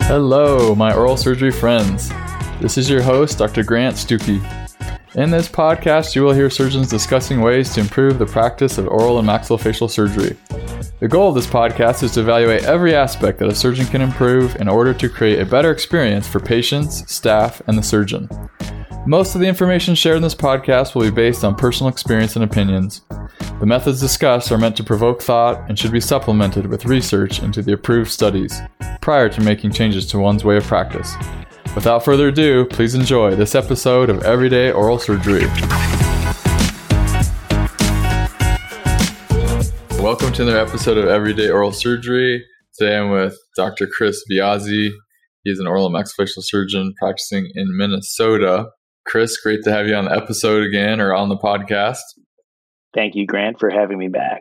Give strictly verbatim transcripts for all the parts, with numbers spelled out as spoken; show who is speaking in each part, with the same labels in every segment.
Speaker 1: Hello, my oral surgery friends. This is your host, Doctor Grant Stuckey. In this podcast, you will hear surgeons discussing ways to improve the practice of oral and maxillofacial surgery. The goal of this podcast is to evaluate every aspect that a surgeon can improve in order to create a better experience for patients, staff, and the surgeon. Most of the information shared in this podcast will be based on personal experience and opinions. The methods discussed are meant to provoke thought and should be supplemented with research into the approved studies prior to making changes to one's way of practice. Without further ado, please enjoy this episode of Everyday Oral Surgery. Welcome to another episode of Everyday Oral Surgery. Today I'm with Doctor Chris Biazzi. He's an oral and maxillofacial surgeon practicing in Minnesota. Chris, great to have you on the episode again or on the podcast.
Speaker 2: Thank you, Grant, for having me back.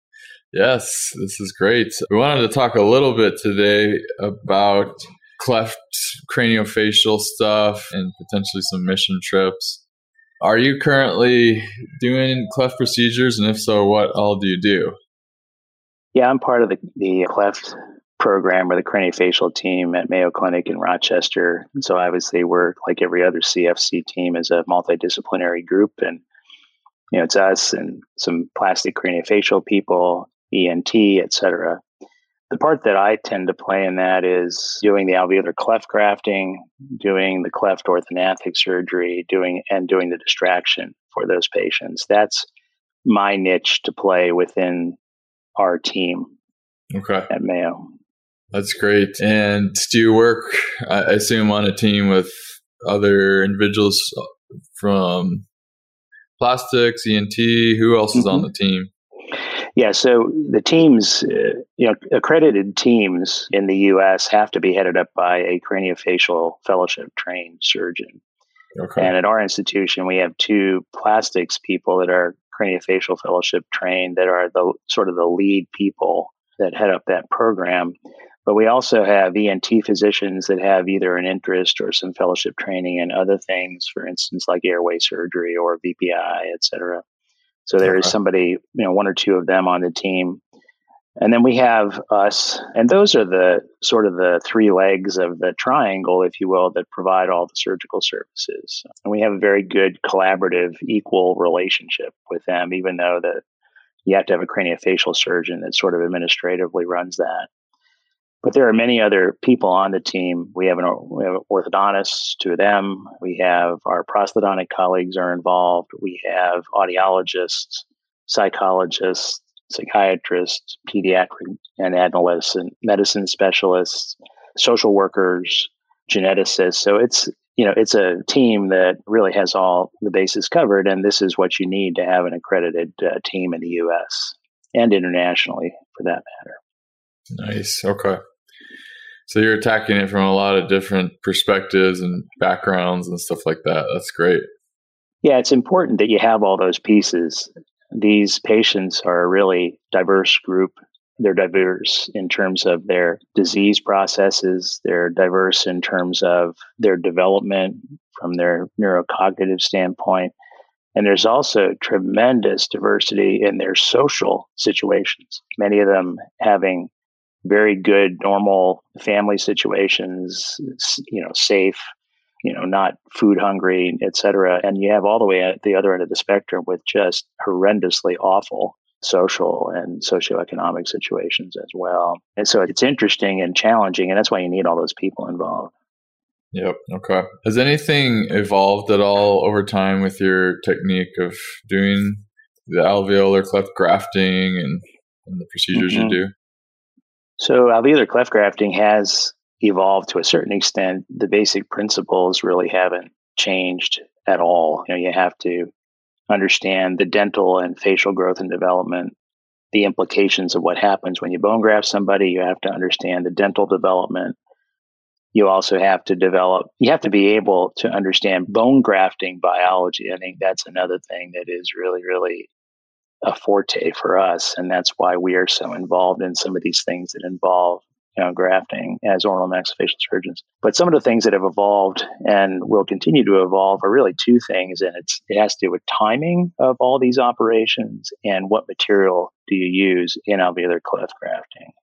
Speaker 1: Yes, this is great. We wanted to talk a little bit today about cleft craniofacial stuff and potentially some mission trips. Are you currently doing cleft procedures? And if so, what all do you do?
Speaker 2: Yeah, I'm part of the, the cleft program or the craniofacial team at Mayo Clinic in Rochester. And so obviously we're like every other C F C team as a multidisciplinary group. And, you know, it's us and some plastic craniofacial people, E N T, et cetera. The part that I tend to play in that is doing the alveolar cleft grafting, doing the cleft orthognathic surgery, doing and doing the distraction for those patients. That's my niche to play within our team
Speaker 1: okay.
Speaker 2: at Mayo.
Speaker 1: That's great. And do you work, I assume, on a team with other individuals from plastics, E N T? Who else is mm-hmm. on the team?
Speaker 2: Yeah, so the teams, uh, you know, accredited teams in the U S have to be headed up by a craniofacial fellowship trained surgeon. Okay. And at our institution, we have two plastics people that are craniofacial fellowship trained that are the sort of the lead people that head up that program. But we also have E N T physicians that have either an interest or some fellowship training in other things, for instance, like airway surgery or V P I, et cetera. So there is somebody, you know, one or two of them on the team. And then we have us, and those are the sort of the three legs of the triangle, if you will, that provide all the surgical services. And we have a very good collaborative, equal relationship with them, even though that you have to have a craniofacial surgeon that sort of administratively runs that. But there are many other people on the team. We have an we have orthodontists, two of them. We have our prosthodontic colleagues are involved. We have audiologists, psychologists, psychiatrists, pediatric and adolescent medicine specialists, social workers, geneticists. So it's, you know, it's a team that really has all the bases covered. And this is what you need to have an accredited uh, team in the U S and internationally for that matter.
Speaker 1: Nice. Okay. So you're attacking it from a lot of different perspectives and backgrounds and stuff like that. That's great.
Speaker 2: Yeah, it's important that you have all those pieces. These patients are a really diverse group. They're diverse in terms of their disease processes. They're diverse in terms of their development from their neurocognitive standpoint. And there's also tremendous diversity in their social situations, many of them having very good, normal family situations, you know, safe, you know, not food hungry, et cetera. And you have all the way at the other end of the spectrum with just horrendously awful social and socioeconomic situations as well. And so it's interesting and challenging, and that's why you need all those people involved.
Speaker 1: Yep. Okay. Has anything evolved at all over time with your technique of doing the alveolar cleft grafting and, and the procedures mm-hmm. you do?
Speaker 2: So alveolar cleft grafting has evolved to a certain extent. The basic principles really haven't changed at all. You know, you have to understand the dental and facial growth and development, the implications of what happens when you bone graft somebody. You have to understand the dental development. You also have to develop, you have to be able to understand bone grafting biology. I think that's another thing that is really, really a forte for us. And that's why we are so involved in some of these things that involve, you know, grafting as oral and maxillofacial surgeons. But some of the things that have evolved and will continue to evolve are really two things. And it's, it has to do with timing of all these operations and what material do you use in alveolar cleft grafting.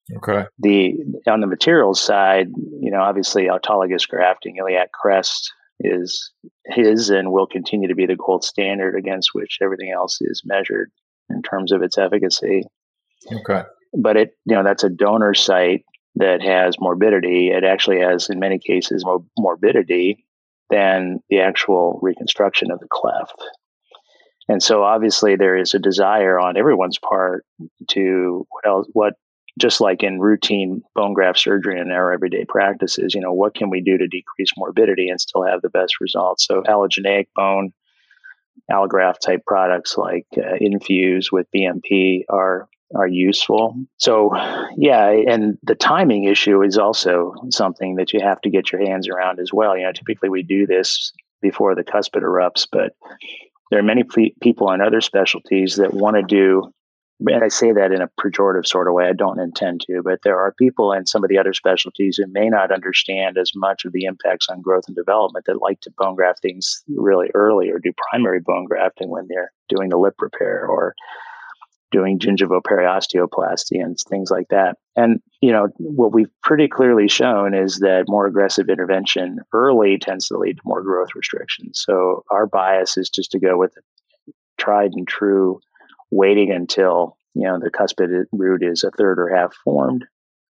Speaker 1: Okay.
Speaker 2: The on the materials side, you know, obviously autologous grafting, iliac crest is his and will continue to be the gold standard against which everything else is measured in terms of its efficacy.
Speaker 1: Okay.
Speaker 2: But it, you know, that's a donor site that has morbidity. It actually has, in many cases, more morbidity than the actual reconstruction of the cleft. And so obviously there is a desire on everyone's part to what else, what, just like in routine bone graft surgery in our everyday practices, you know, what can we do to decrease morbidity and still have the best results? So allogeneic bone, allograft type products like uh, Infuse with B M P are are useful. So yeah, and the timing issue is also something that you have to get your hands around as well. You know, typically we do this before the cuspid erupts, but there are many pe- people in other specialties that want to do, and I say that in a pejorative sort of way, I don't intend to, but there are people in some of the other specialties who may not understand as much of the impacts on growth and development that like to bone graft things really early or do primary bone grafting when they're doing the lip repair or doing gingivoperiosteoplasty and things like that. And, you know, what we've pretty clearly shown is that more aggressive intervention early tends to lead to more growth restrictions. So our bias is just to go with tried and true, waiting until, you know, the cuspid root is a third or half formed.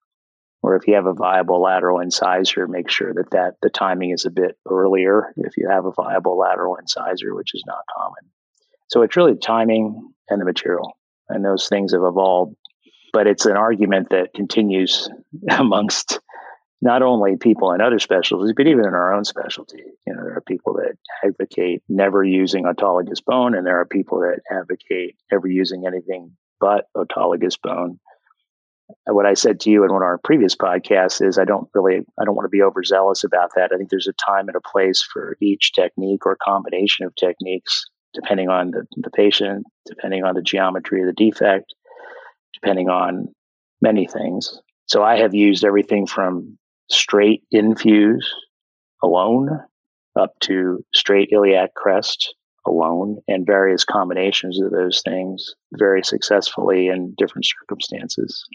Speaker 2: Or if you have a viable lateral incisor, make sure that, that the timing is a bit earlier if you have a viable lateral incisor, which is not common. So it's really timing and the material. And those things have evolved. But it's an argument that continues amongst not only people in other specialties, but even in our own specialty. You know, there are people that advocate never using autologous bone, and there are people that advocate never using anything but autologous bone. And what I said to you in one of our previous podcasts is I don't really, I don't want to be overzealous about that. I think there's a time and a place for each technique or combination of techniques, depending on the, the patient, depending on the geometry of the defect, depending on many things. So I have used everything from straight Infuse alone up to straight iliac crest alone and various combinations of those things very successfully in different circumstances.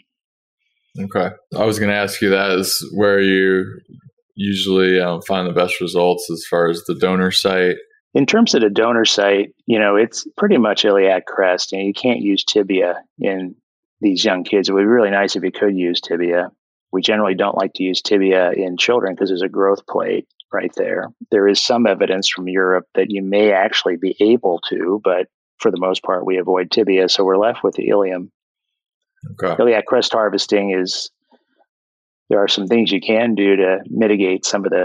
Speaker 1: Okay. I was going to ask you that is where you usually um, find the best results as far as the donor site.
Speaker 2: In terms of the donor site, you know, it's pretty much iliac crest, and you can't use tibia in these young kids. It would be really nice if you could use tibia. We generally don't like to use tibia in children because there's a growth plate right there. There is some evidence from Europe that you may actually be able to, but for the most part, we avoid tibia. So we're left with the ilium.
Speaker 1: Okay.
Speaker 2: Iliac crest harvesting is, there are some things you can do to mitigate some of the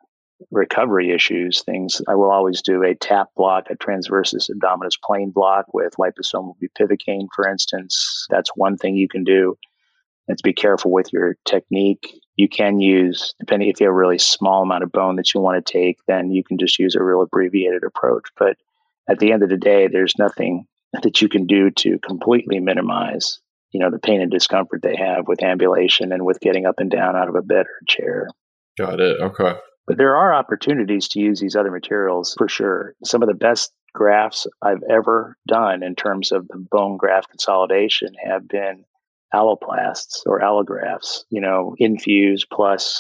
Speaker 2: recovery issues. Things I will always do a tap block, a transversus abdominis plane block with liposomal bupivacaine, for instance. That's one thing you can do. And to be careful with your technique. You can use, depending if you have a really small amount of bone that you want to take, then you can just use a real abbreviated approach. But at the end of the day, there's nothing that you can do to completely minimize, you know, the pain and discomfort they have with ambulation and with getting up and down out of a bed or a chair.
Speaker 1: Got it. Okay.
Speaker 2: But there are opportunities to use these other materials for sure. Some of the best grafts I've ever done in terms of the bone graft consolidation have been alloplasts or allografts, you know, Infuse plus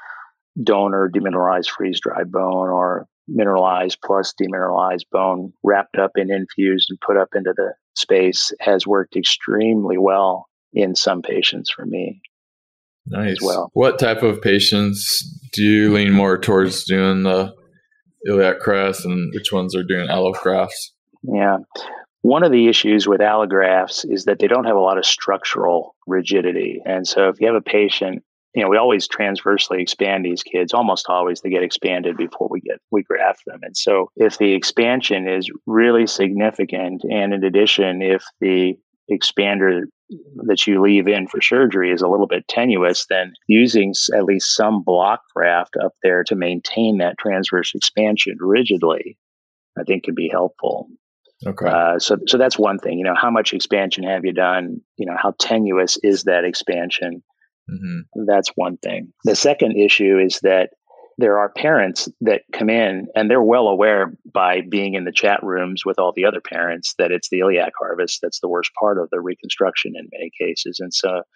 Speaker 2: donor demineralized freeze-dried bone, or mineralized plus demineralized bone wrapped up in Infuse and put up into the space has worked extremely well in some patients for me.
Speaker 1: Nice.
Speaker 2: As well.
Speaker 1: What type of patients do you lean more towards doing the iliac crest, and which ones are doing allografts?
Speaker 2: Yeah. One of the issues with allografts is that they don't have a lot of structural rigidity. And so if you have a patient, you know, we always transversely expand these kids. Almost always they get expanded before we get we graft them. And so if the expansion is really significant, and in addition, if the expander that you leave in for surgery is a little bit tenuous, then using at least some block graft up there to maintain that transverse expansion rigidly, I think can be helpful.
Speaker 1: Okay.
Speaker 2: Uh, so, so that's one thing. You know, how much expansion have you done? You know, how tenuous is that expansion? Mm-hmm. That's one thing. The second issue is that there are parents that come in and they're well aware by being in the chat rooms with all the other parents that it's the iliac harvest that's the worst part of the reconstruction in many cases. And so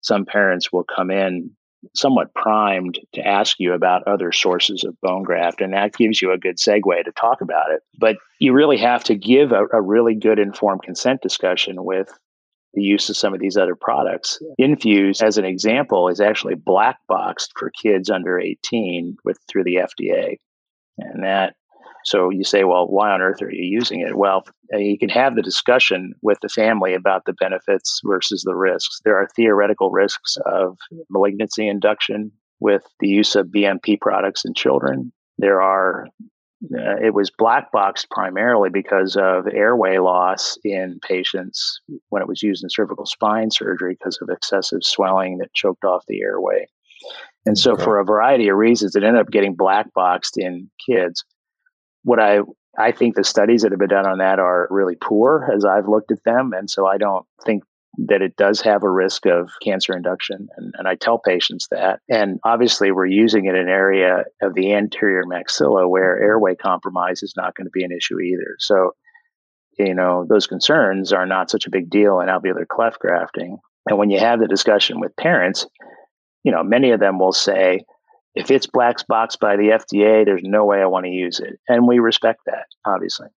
Speaker 2: some parents will come in somewhat primed to ask you about other sources of bone graft, and that gives you a good segue to talk about it. But you really have to give a, a really good informed consent discussion with the use of some of these other products. Infuse, as an example, is actually black boxed for kids under eighteen with through the F D A. And that, so you say, well, why on earth are you using it? Well, you can have the discussion with the family about the benefits versus the risks. There are theoretical risks of malignancy induction with the use of B M P products in children. There are Uh, it was black boxed primarily because of airway loss in patients when it was used in cervical spine surgery because of excessive swelling that choked off the airway. And so, okay. for a variety of reasons, it ended up getting black boxed in kids. What I I think the studies that have been done on that are really poor as I've looked at them. And so I don't think that it does have a risk of cancer induction. And, and I tell patients that. And obviously, we're using it in an area of the anterior maxilla where airway compromise is not going to be an issue either. So, you know, those concerns are not such a big deal in alveolar cleft grafting. And when you have the discussion with parents, you know, many of them will say, if it's black boxed by the F D A, there's no way I want to use it. And we respect that, obviously.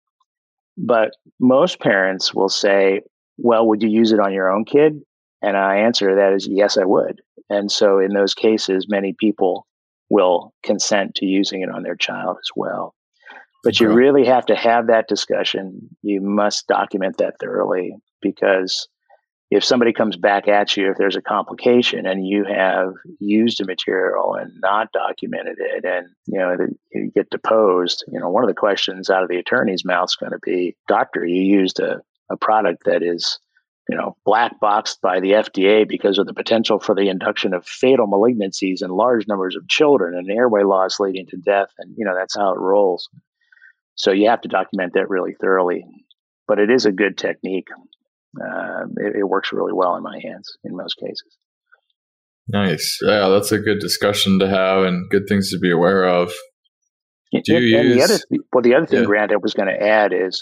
Speaker 2: But most parents will say, well, would you use it on your own kid? And I answer that is, yes, I would. And so in those cases, many people will consent to using it on their child as well. But okay. you really have to have that discussion. You must document that thoroughly, because if somebody comes back at you, if there's a complication and you have used a material and not documented it, and you know you get deposed, you know one of the questions out of the attorney's mouth is going to be, "Doctor, you used a a product that is, you know, black boxed by the F D A because of the potential for the induction of fatal malignancies in large numbers of children and airway loss leading to death." And, you know, that's how it rolls. So you have to document that really thoroughly. But it is a good technique. Uh, it, it works really well in my hands in most cases.
Speaker 1: Nice. Yeah, that's a good discussion to have and good things to be aware of. Do you
Speaker 2: and
Speaker 1: use...
Speaker 2: The other, well, the other thing,
Speaker 1: yeah.
Speaker 2: Grant, I was going to add is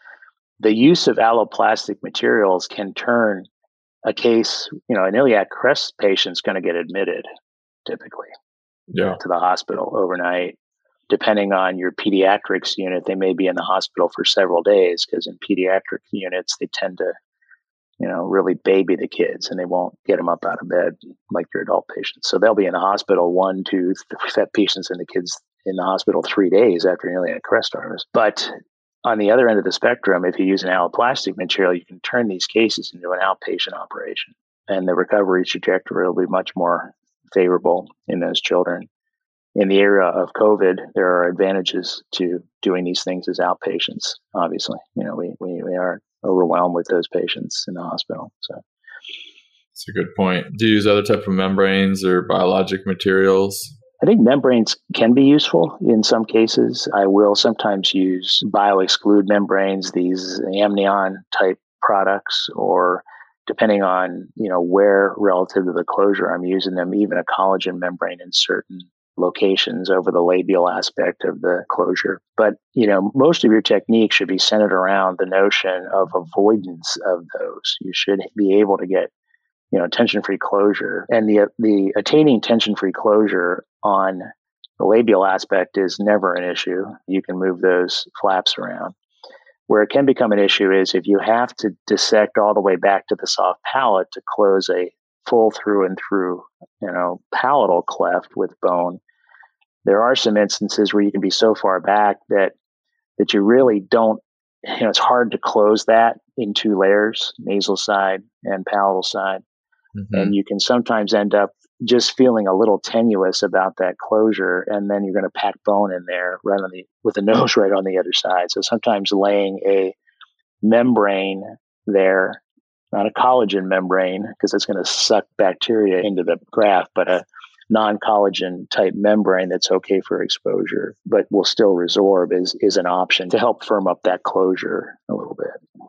Speaker 2: the use of alloplastic materials can turn a case, you know, an iliac crest patient's going to get admitted typically
Speaker 1: yeah.
Speaker 2: to the hospital overnight. Depending on your pediatrics unit, they may be in the hospital for several days, because in pediatric units, they tend to, you know, really baby the kids and they won't get them up out of bed like your adult patients. So they'll be in the hospital one, two, th- patients and the kids in the hospital three days after an iliac crest harvest. But on the other end of the spectrum, if you use an alloplastic material, you can turn these cases into an outpatient operation, and the recovery trajectory will be much more favorable in those children. In the era of COVID, there are advantages to doing these things as outpatients. Obviously, you know, we we, we are overwhelmed with those patients in the hospital. So
Speaker 1: that's a good point. Do you use other type of membranes or biologic materials?
Speaker 2: I think membranes can be useful in some cases. I will sometimes use bio-exclude membranes, these amnion type products, or depending on, you know, where relative to the closure I'm using them, even a collagen membrane in certain locations over the labial aspect of the closure. But, you know, most of your technique should be centered around the notion of avoidance of those. You should be able to get, you know, tension-free closure. And the the attaining tension-free closure on the labial aspect is never an issue. You can move those flaps around. Where it can become an issue is if you have to dissect all the way back to the soft palate to close a full through and through, you know, palatal cleft with bone. There are some instances where you can be so far back that that you really don't, you know, it's hard to close that in two layers, nasal side and palatal side. Mm-hmm. And you can sometimes end up just feeling a little tenuous about that closure, and then you're going to pack bone in there right on the with the nose right on the other side. So sometimes laying a membrane there, not a collagen membrane, because it's going to suck bacteria into the graft, but a non-collagen type membrane that's okay for exposure, but will still resorb is is an option to help firm up that closure a little bit.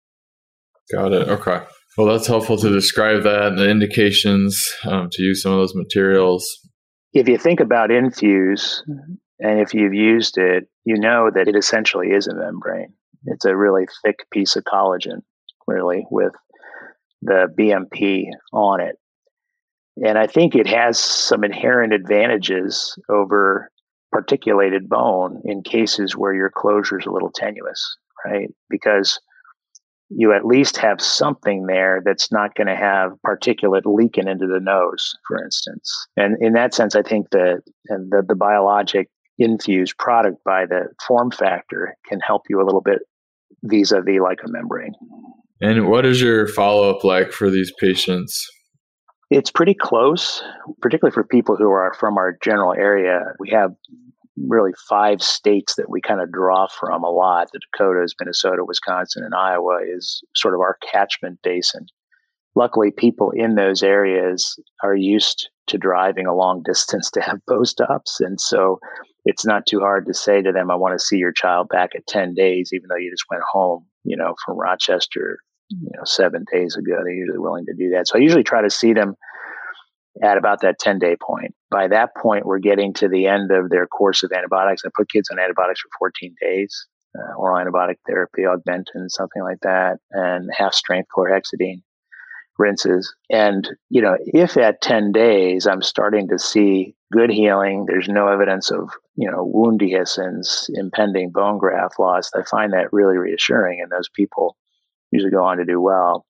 Speaker 1: Got it. Okay. Well, that's helpful to describe that and the indications um, to use some of those materials.
Speaker 2: If you think about Infuse, and if you've used it, you know that it essentially is a membrane. It's a really thick piece of collagen, really, with the B M P on it. And I think it has some inherent advantages over particulated bone in cases where your closure is a little tenuous, right? Because you at least have something there that's not going to have particulate leaking into the nose, for instance. And in that sense, I think the, the, the biologic infused product by the form factor can help you a little bit vis-a-vis like a membrane.
Speaker 1: And what is your follow-up like for these patients?
Speaker 2: It's pretty close, particularly for people who are from our general area. We have really five states that we kind of draw from a lot. The Dakotas, Minnesota, Wisconsin, and Iowa is sort of our catchment basin. Luckily, people in those areas are used to driving a long distance to have post-ops. And so it's not too hard to say to them, I want to see your child back at ten days, even though you just went home, you know, from Rochester, you know, seven days ago. They're usually willing to do that. So I usually try to see them at about that ten-day point. By that point, we're getting to the end of their course of antibiotics. I put kids on antibiotics for fourteen days, uh, oral antibiotic therapy, Augmentin, something like that, and half-strength chlorhexidine rinses. And, you know, if at ten days I'm starting to see good healing, there's no evidence of, you know, wound dehiscence, impending bone graft loss, I find that really reassuring, and those people usually go on to do well.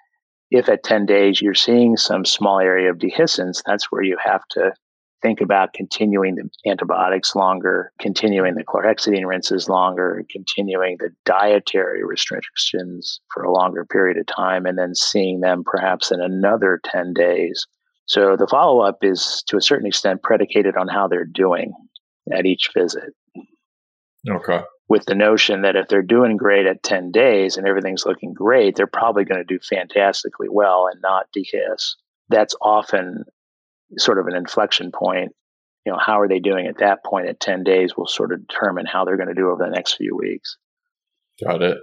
Speaker 2: If at ten days you're seeing some small area of dehiscence, that's where you have to think about continuing the antibiotics longer, continuing the chlorhexidine rinses longer, continuing the dietary restrictions for a longer period of time, and then seeing them perhaps in another ten days. So the follow-up is to a certain extent predicated on how they're doing at each visit.
Speaker 1: Okay.
Speaker 2: With the notion that if they're doing great at ten days and everything's looking great, they're probably going to do fantastically well and not dehiss. That's often sort of an inflection point. You know, how are they doing at that point at ten days will sort of determine how they're going to do over the next few weeks.
Speaker 1: Got it.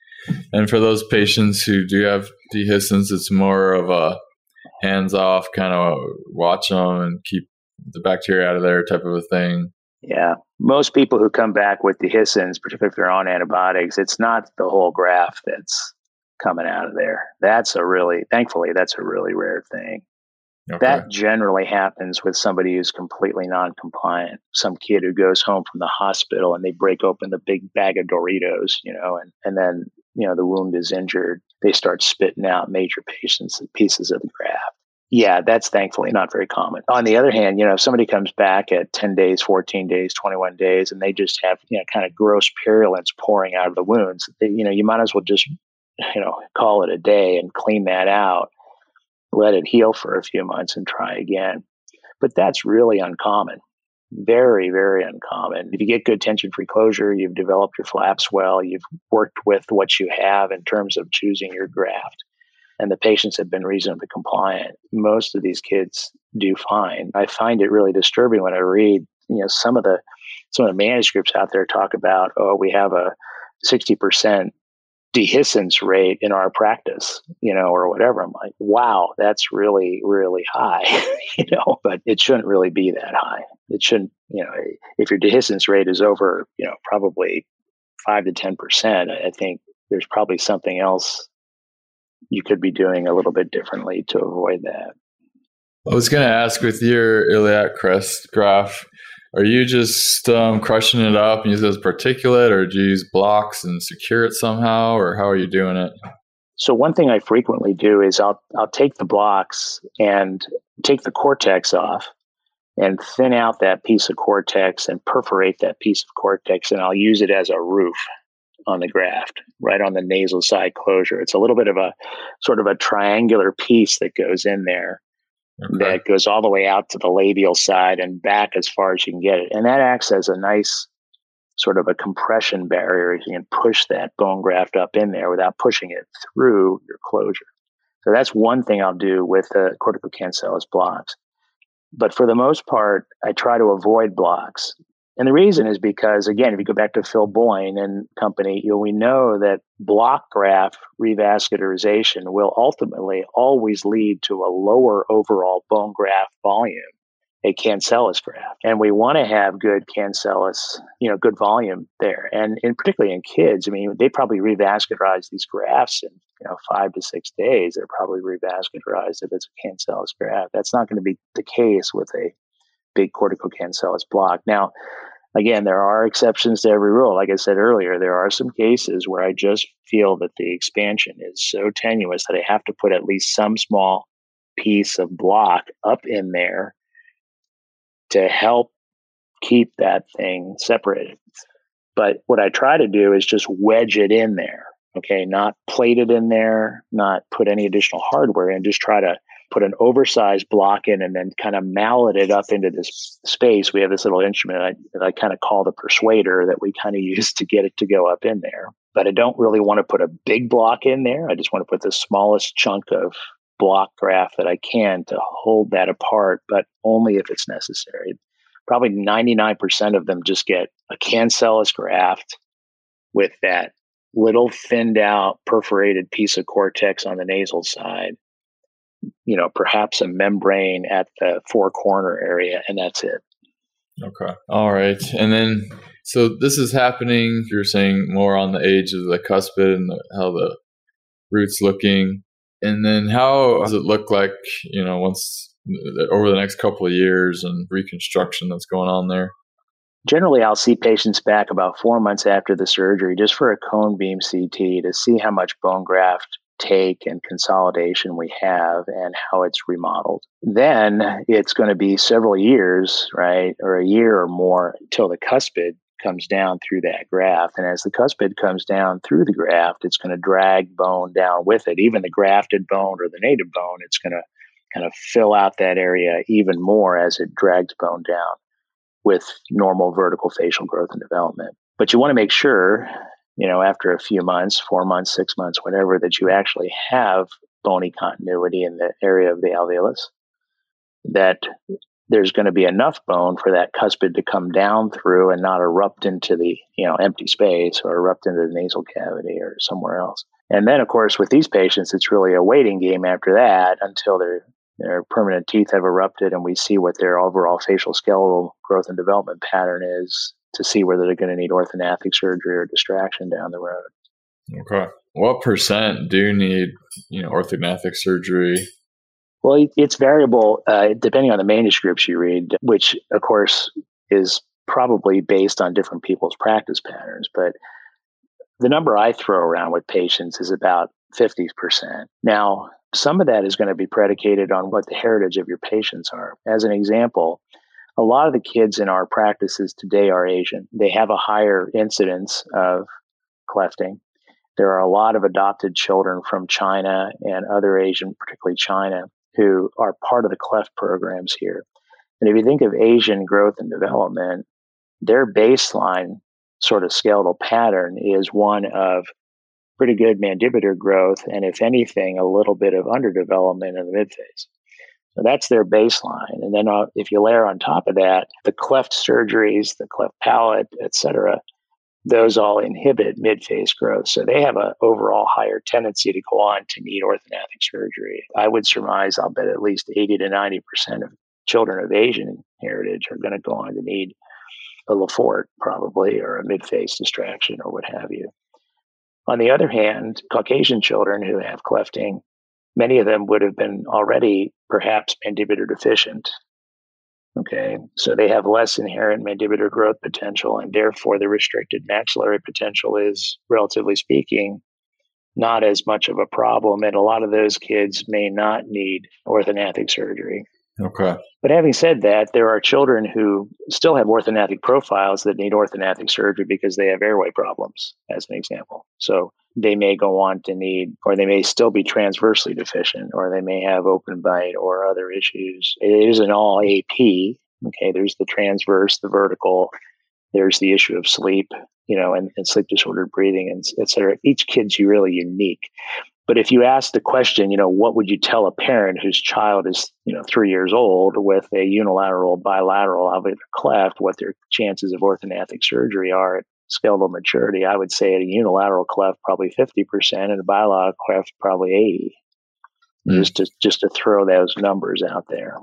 Speaker 1: And for those patients who do have dehiscence, it's more of a hands-off kind of watch them and keep the bacteria out of there type of a thing.
Speaker 2: Yeah. Most people who come back with dehiscence, particularly if they're on antibiotics, it's not the whole graft that's coming out of there. That's a really, thankfully, that's a really rare thing. Okay. That generally happens with somebody who's completely non-compliant. Some kid who goes home from the hospital and they break open the big bag of Doritos, you know, and, and then, you know, the wound is injured. They start spitting out major patients and pieces of the graft. Yeah, that's thankfully not very common. On the other hand, you know, if somebody comes back at ten days, fourteen days, twenty-one days, and they just have, you know, kind of gross purulence pouring out of the wounds, they, you know, you might as well just, you know, call it a day and clean that out, let it heal for a few months and try again. But that's really uncommon. Very, very uncommon. If you get good tension-free closure, you've developed your flaps well, you've worked with what you have in terms of choosing your graft, and the patients have been reasonably compliant, most of these kids do fine. I find it really disturbing when I read, you know, some of the some of the manuscripts out there talk about, oh, we have a sixty percent dehiscence rate in our practice, you know, or whatever. I'm like, wow, that's really, really high, you know, but it shouldn't really be that high. It shouldn't, you know, if your dehiscence rate is over, you know, probably five to ten percent, I think there's probably something else you could be doing a little bit differently to avoid that.
Speaker 1: I was going to ask, with your iliac crest graft, are you just um, crushing it up and use it as particulate, or do you use blocks and secure it somehow, or how are you doing it?
Speaker 2: So one thing I frequently do is I'll I'll take the blocks and take the cortex off and thin out that piece of cortex and perforate that piece of cortex, and I'll use it as a roof on the graft, right on the nasal side closure. It's a little bit of a sort of a triangular piece that goes in there. Okay. That goes all the way out to the labial side and back as far as you can get it. And that acts as a nice sort of a compression barrier. You can push that bone graft up in there without pushing it through your closure. So that's one thing I'll do with the corticocancellous blocks. But for the most part, I try to avoid blocks. And the reason is because, again, if you go back to Phil Boyne and company, you know, we know that block graft revascularization will ultimately always lead to a lower overall bone graft volume a cancellous graft. And we want to have good cancellous, you know, good volume there. And in particularly in kids, I mean, they probably revascularize these grafts in, you know, five to six days. They're probably revascularized if it's a cancellous graft. That's not going to be the case with a big corticocancellous block. Now, again, there are exceptions to every rule. Like I said earlier, there are some cases where I just feel that the expansion is so tenuous that I have to put at least some small piece of block up in there to help keep that thing separated. But what I try to do is just wedge it in there, okay? Not plate it in there, not put any additional hardware in, just try to put an oversized block in and then kind of mallet it up into this space. We have this little instrument I, that I kind of call the persuader that we kind of use to get it to go up in there. But I don't really want to put a big block in there. I just want to put the smallest chunk of block graft that I can to hold that apart, but only if it's necessary. Probably ninety-nine percent of them just get a cancellous graft with that little thinned out perforated piece of cortex on the nasal side, you know, perhaps a membrane at the four corner area, and that's it.
Speaker 1: Okay. All right. And then, so this is happening, you're saying more on the age of the cuspid and the, how the root's looking. And then how does it look like, you know, once over the next couple of years and reconstruction that's going on there?
Speaker 2: Generally, I'll see patients back about four months after the surgery just for a cone beam C T to see how much bone graft take and consolidation we have and how it's remodeled. Then it's going to be several years, right, or a year or more until the cuspid comes down through that graft. And as the cuspid comes down through the graft, it's going to drag bone down with it. Even the grafted bone or the native bone, it's going to kind of fill out that area even more as it drags bone down with normal vertical facial growth and development. But you want to make sure, you know, after a few months, four months, six months, whatever, that you actually have bony continuity in the area of the alveolus, that there's going to be enough bone for that cuspid to come down through and not erupt into the, you know, empty space or erupt into the nasal cavity or somewhere else. And then, of course, with these patients, it's really a waiting game after that until their their permanent teeth have erupted and we see what their overall facial skeletal growth and development pattern is to see whether they're going to need orthognathic surgery or distraction down the road.
Speaker 1: Okay. What percent do need, you know, orthognathic surgery?
Speaker 2: Well, it's variable uh, depending on the manuscripts you read, which, of course, is probably based on different people's practice patterns. But the number I throw around with patients is about fifty percent. Now, some of that is going to be predicated on what the heritage of your patients are. As an example, a lot of the kids in our practices today are Asian. They have a higher incidence of clefting. There are a lot of adopted children from China and other Asian, particularly China, who are part of the cleft programs here. And if you think of Asian growth and development, their baseline sort of skeletal pattern is one of pretty good mandibular growth, and if anything, a little bit of underdevelopment in the midface. So that's their baseline. And then uh, if you layer on top of that, the cleft surgeries, the cleft palate, et cetera, those all inhibit midface growth. So they have an overall higher tendency to go on to need orthognathic surgery. I would surmise, I'll bet at least eighty to ninety percent of children of Asian heritage are going to go on to need a Lefort probably, or a midface distraction or what have you. On the other hand, Caucasian children who have clefting, many of them would have been already perhaps mandibular deficient. Okay, so they have less inherent mandibular growth potential, and therefore the restricted maxillary potential is, relatively speaking, not as much of a problem. And a lot of those kids may not need orthognathic surgery.
Speaker 1: Okay.
Speaker 2: But having said that, there are children who still have orthognathic profiles that need orthognathic surgery because they have airway problems, as an example. So they may go on to need, or they may still be transversely deficient, or they may have open bite or other issues. It isn't all A P. Okay, there's the transverse, the vertical. There's the issue of sleep, you know, and, and sleep disordered breathing, and et cetera. Each kid's really unique. But if you ask the question, you know, what would you tell a parent whose child is, you know, three years old with a unilateral, bilateral alveolar cleft, what their chances of orthognathic surgery are at skeletal maturity? I would say at a unilateral cleft, probably fifty percent, and a bilateral cleft, probably eighty. Mm. Just to just to throw those numbers out there.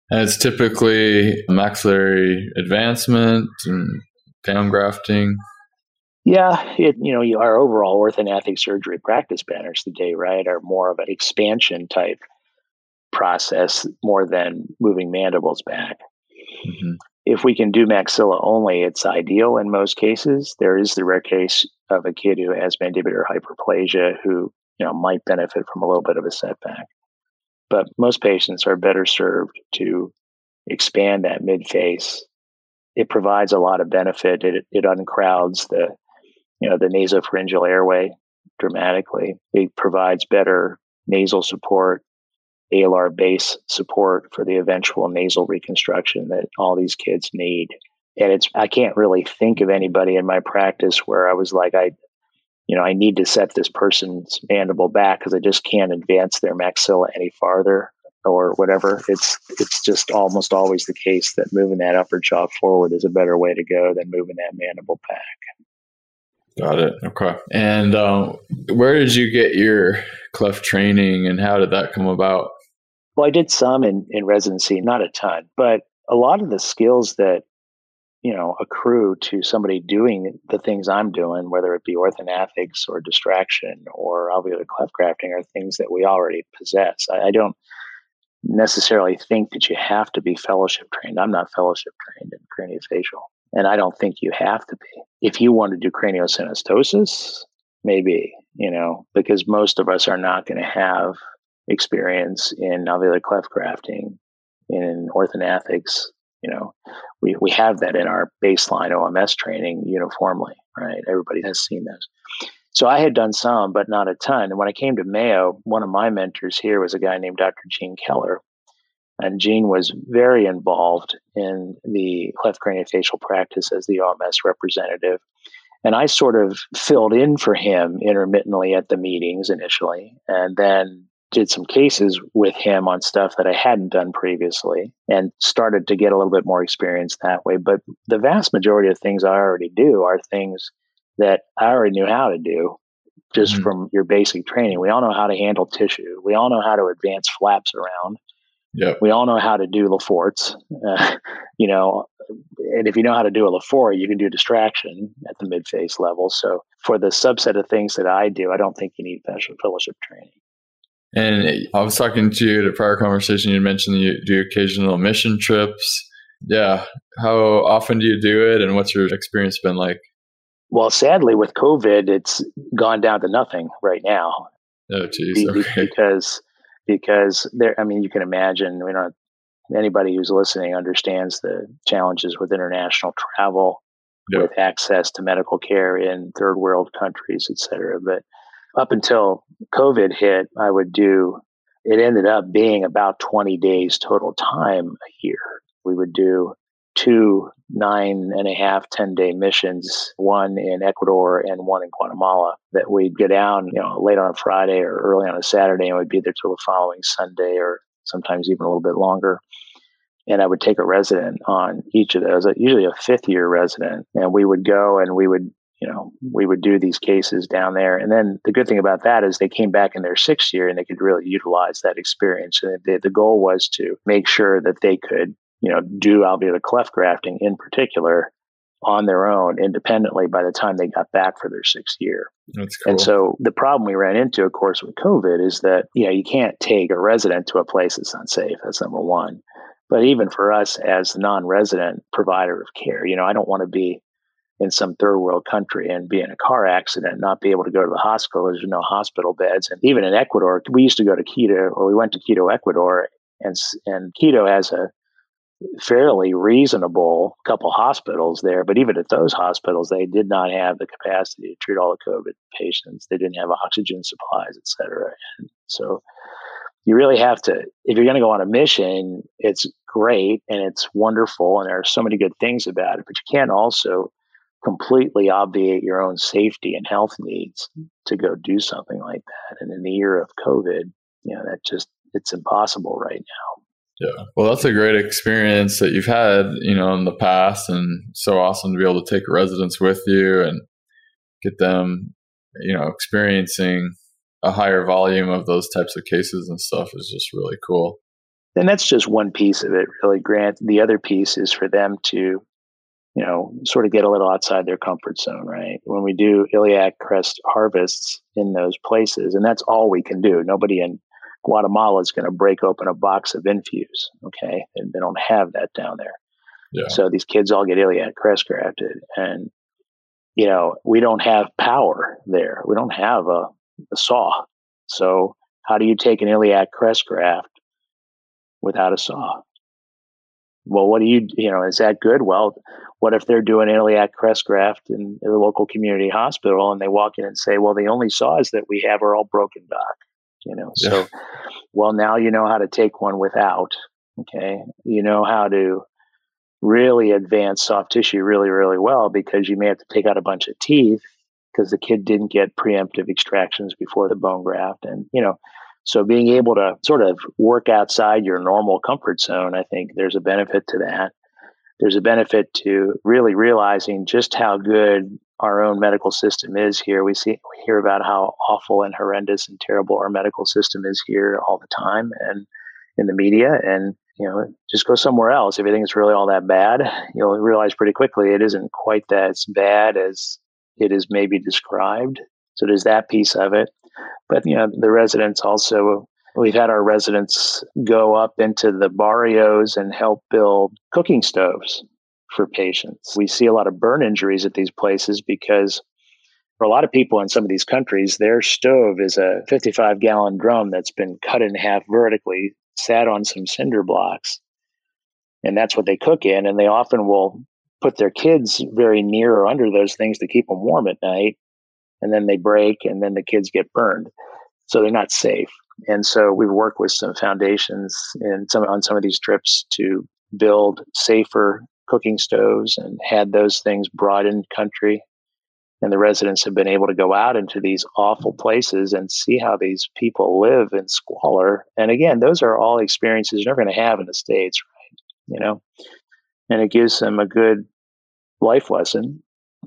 Speaker 1: And it's typically maxillary advancement and down grafting.
Speaker 2: Yeah, it, you know, our overall orthognathic surgery practice patterns today, right, are more of an expansion type process more than moving mandibles back. Mm-hmm. If we can do maxilla only, it's ideal in most cases. There is the rare case of a kid who has mandibular hyperplasia who, you know, might benefit from a little bit of a setback. But most patients are better served to expand that midface. It provides a lot of benefit. It, it uncrowds the, you know, the nasopharyngeal airway dramatically. It provides better nasal support, alar base support for the eventual nasal reconstruction that all these kids need. And it's, I can't really think of anybody in my practice where I was like, I, you know, I need to set this person's mandible back because I just can't advance their maxilla any farther or whatever. It's, it's just almost always the case that moving that upper jaw forward is a better way to go than moving that mandible back.
Speaker 1: Got it. Okay. And um, where did you get your cleft training and how did that come about?
Speaker 2: Well, I did some in, in residency, not a ton, but a lot of the skills that, you know, accrue to somebody doing the things I'm doing, whether it be orthognathics or distraction or alveolar cleft grafting, are things that we already possess. I, I don't necessarily think that you have to be fellowship trained. I'm not fellowship trained in craniofacial, and I don't think you have to be. If you want to do craniosynostosis, maybe, you know, because most of us are not going to have experience in alveolar cleft grafting, in orthognathics. You know, we, we have that in our baseline O M S training uniformly, right? Everybody has seen those. So I had done some, but not a ton. And when I came to Mayo, one of my mentors here was a guy named Doctor Gene Keller. And Gene was very involved in the cleft craniofacial practice as the O M S representative. And I sort of filled in for him intermittently at the meetings initially, and then did some cases with him on stuff that I hadn't done previously and started to get a little bit more experience that way. But the vast majority of things I already do are things that I already knew how to do just mm-hmm. from your basic training. We all know how to handle tissue. We all know how to advance flaps around.
Speaker 1: Yep.
Speaker 2: We all know how to do Leforts, uh, you know, and if you know how to do a Lefort, you can do distraction at the midface level. So for the subset of things that I do, I don't think you need fellowship training.
Speaker 1: And I was talking to you at a prior conversation, you mentioned you do occasional mission trips. Yeah. How often do you do it and what's your experience been like?
Speaker 2: Well, sadly with COVID, it's gone down to nothing right now.
Speaker 1: Oh, geez. Okay.
Speaker 2: Because, because there, I mean, you can imagine, we don't, anybody who's listening understands the challenges with international travel, yep. with access to medical care in third world countries, et cetera. But up until COVID hit, I would do, it ended up being about twenty days total time a year. We would do two nine and a half, ten day missions, one in Ecuador and one in Guatemala, that we'd go down, you know, late on a Friday or early on a Saturday, and we'd be there till the following Sunday or sometimes even a little bit longer. And I would take a resident on each of those, usually a fifth year resident. And we would go and we would, you know, we would do these cases down there. And then the good thing about that is they came back in their sixth year and they could really utilize that experience. And the, the goal was to make sure that they could, you know, do alveolar cleft grafting in particular on their own independently by the time they got back for their sixth year.
Speaker 1: That's cool.
Speaker 2: And so the problem we ran into, of course, with COVID is that, you know, you can't take a resident to a place that's unsafe. That's number one. But even for us as the non-resident provider of care, you know, I don't want to be in some third world country and be in a car accident and not be able to go to the hospital. There's no hospital beds. And even in Ecuador, we used to go to Quito, or we went to Quito, Ecuador, and, and Quito has a fairly reasonable couple hospitals there. But even at those hospitals, they did not have the capacity to treat all the COVID patients. They didn't have oxygen supplies, et cetera. And so you really have to, if you're going to go on a mission, it's great and it's wonderful and there are so many good things about it, but you can't also completely obviate your own safety and health needs to go do something like that. And in the year of COVID, you know, that just, it's impossible right now.
Speaker 1: Yeah. Well, that's a great experience that you've had, you know, in the past, and so awesome to be able to take residents with you and get them, you know, experiencing a higher volume of those types of cases and stuff is just really cool.
Speaker 2: And that's just one piece of it, really, Grant. The other piece is for them to, you know, sort of get a little outside their comfort zone, right? When we do iliac crest harvests in those places, and that's all we can do. Nobody in Guatemala is going to break open a box of Infuse, okay? And they don't have that down there.
Speaker 1: Yeah.
Speaker 2: So these kids all get iliac crest grafted, and you know, we don't have power there. We don't have a, a saw. So how do you take an iliac crest graft without a saw? Well, what do you, you know, is that good? Well, what if they're doing iliac crest graft in the local community hospital and they walk in and say, well, the only saws that we have are all broken, doc, you know?
Speaker 1: Yeah.
Speaker 2: So, well, now you know how to take one without, okay? You know how to really advance soft tissue really, really well, because you may have to take out a bunch of teeth because the kid didn't get preemptive extractions before the bone graft. And, you know, so being able to sort of work outside your normal comfort zone, I think there's a benefit to that. There's a benefit to really realizing just how good our own medical system is here. We see, we hear about how awful and horrendous and terrible our medical system is here all the time and in the media. And, you know, just go somewhere else. If you think it's really all that bad, you'll realize pretty quickly it isn't quite that bad as it is maybe described. So there's that piece of it. But, you know, the residents also, we've had our residents go up into the barrios and help build cooking stoves for patients. We see a lot of burn injuries at these places because for a lot of people in some of these countries, their stove is a fifty-five gallon drum that's been cut in half vertically, sat on some cinder blocks, and that's what they cook in. And they often will put their kids very near or under those things to keep them warm at night. And then they break and then the kids get burned. So they're not safe. And so we've worked with some foundations in some, on some of these trips to build safer cooking stoves and had those things brought in country. And the residents have been able to go out into these awful places and see how these people live in squalor. And again, those are all experiences you're never going to have in the States, right? You know, and it gives them a good life lesson.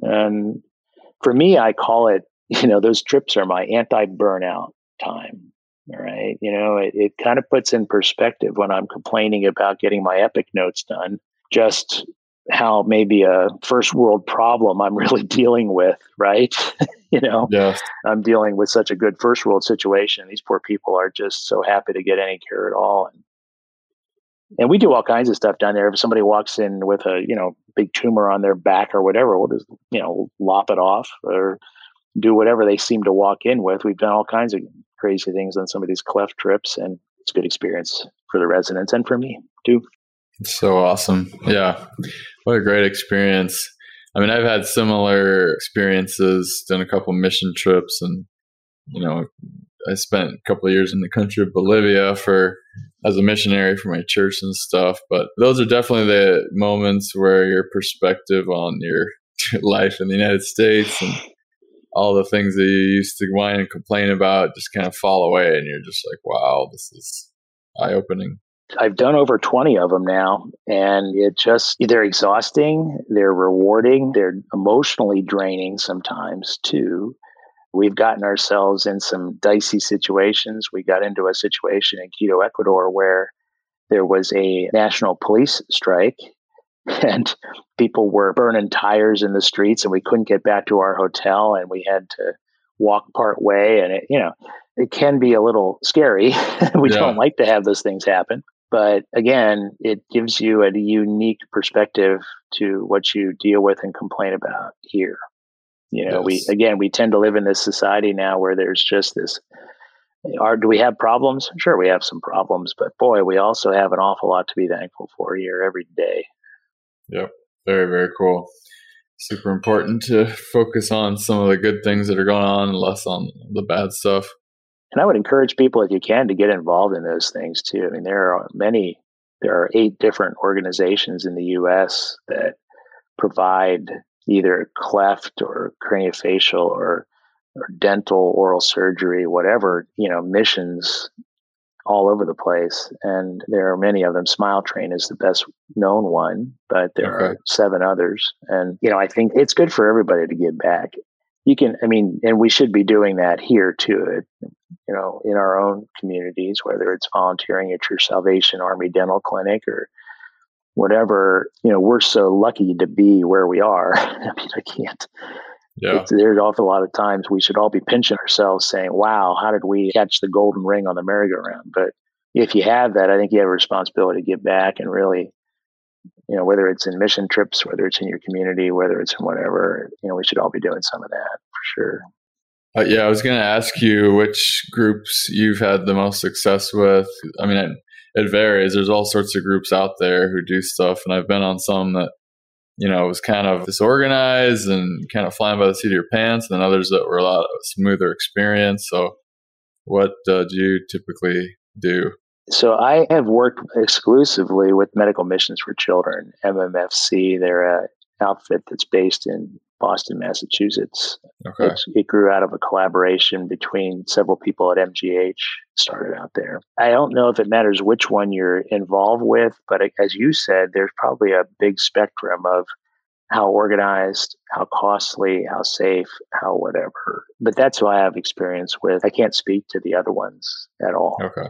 Speaker 2: And for me, I call it, you know, those trips are my anti-burnout time. All right. You know, it, it kind of puts in perspective when I'm complaining about getting my Epic notes done, just how maybe a first world problem I'm really dealing with, right? you know,
Speaker 1: Yes.
Speaker 2: I'm dealing with such a good first world situation. These poor people are just so happy to get any care at all. And, and we do all kinds of stuff down there. If somebody walks in with a, you know, big tumor on their back or whatever, we'll just, you know, lop it off or do whatever they seem to walk in with. We've done all kinds of crazy things on some of these cleft trips, and it's a good experience for the residents and for me too.
Speaker 1: It's so awesome. Yeah. What a great experience. I mean, I've had similar experiences, done a couple mission trips, and, you know, I spent a couple of years in the country of Bolivia for as a missionary for my church and stuff. But those are definitely the moments where your perspective on your life in the United States and all the things that you used to whine and complain about just kind of fall away. And you're just like, wow, this is eye-opening.
Speaker 2: I've done over twenty of them now, and it just, they're exhausting, they're rewarding, they're emotionally draining sometimes too. We've gotten ourselves in some dicey situations. We got into a situation in Quito, Ecuador, where there was a national police strike and people were burning tires in the streets and we couldn't get back to our hotel and we had to walk part way. And, it, you know, it can be a little scary. we
Speaker 1: Yeah.
Speaker 2: don't like to have those things happen. But again, it gives you a unique perspective to what you deal with and complain about here. You know,
Speaker 1: Yes.
Speaker 2: we, again, we tend to live in this society now where there's just this, are, do we have problems? Sure, we have some problems, but boy, we also have an awful lot to be thankful for here every day.
Speaker 1: Yep. Very, very cool. Super important to focus on some of the good things that are going on and less on the bad stuff.
Speaker 2: And I would encourage people, if you can, to get involved in those things too. I mean, there are many, there are eight different organizations in the U S that provide either cleft or craniofacial or, or dental, oral surgery, whatever, you know, missions all over the place. And there are many of them. Smile Train is the best known one, but there
Speaker 1: Okay.
Speaker 2: are seven others. And, you know, I think it's good for everybody to give back. You can, I mean, and we should be doing that here too. you know, in our own communities, whether it's volunteering at your Salvation Army dental clinic or whatever. You know, we're so lucky to be where we are. I mean, I can't.
Speaker 1: Yeah.
Speaker 2: It's, there's an awful lot of times we should all be pinching ourselves saying, wow, how did we catch the golden ring on the merry-go-round? But if you have that, I think you have a responsibility to give back and really, you know, whether it's in mission trips, whether it's in your community, whether it's in whatever, you know, we should all be doing some of that for sure.
Speaker 1: Uh, yeah, I was going to ask you which groups you've had the most success with. I mean, it, it varies. There's all sorts of groups out there who do stuff, and I've been on some that, you know, it was kind of disorganized and kind of flying by the seat of your pants, and then others that were a lot smoother experience. So what uh, do you typically do?
Speaker 2: So I have worked exclusively with Medical Missions for Children, M M F C. They're an outfit that's based in Boston, Massachusetts.
Speaker 1: Okay.
Speaker 2: It's, it grew out of a collaboration between several people at M G H, started out there. I don't know if it matters which one you're involved with, but as you said, there's probably a big spectrum of how organized, how costly, how safe, how whatever. But that's who I have experience with. I can't speak to the other ones at all.
Speaker 1: Okay.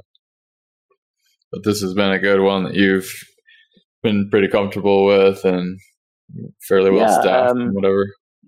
Speaker 1: But this has been a good one that you've been pretty comfortable with and fairly well
Speaker 2: yeah,
Speaker 1: staffed
Speaker 2: um,
Speaker 1: and whatever.